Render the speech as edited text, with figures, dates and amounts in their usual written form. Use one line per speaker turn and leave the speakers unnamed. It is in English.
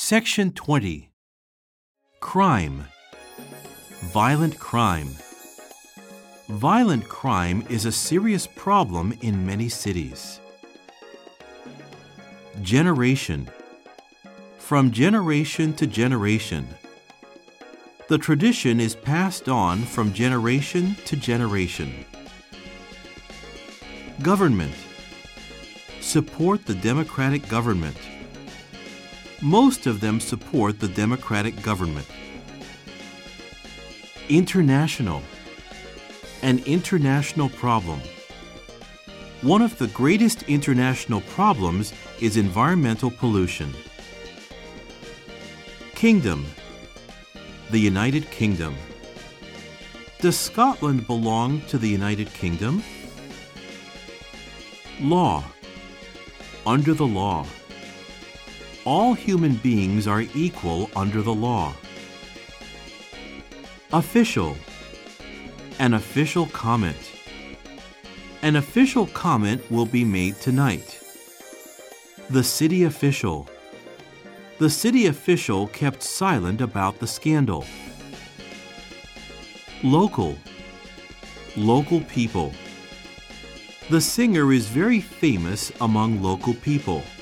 Section 20. Crime. Violent crime. Violent crime is a serious problem in many cities. Generation. From generation to generation. The tradition is passed on from generation to generation. Government. Support the democratic government. Most of them support the democratic government. International. An international problem. One of the greatest international problems is environmental pollution. Kingdom. The United Kingdom. Does Scotland belong to the United Kingdom? Law. Under the law. All human beings are equal under the law. Official. An official comment. An official comment will be made tonight. The city official. The city official kept silent about the scandal. Local. Local people. The singer is very famous among local people.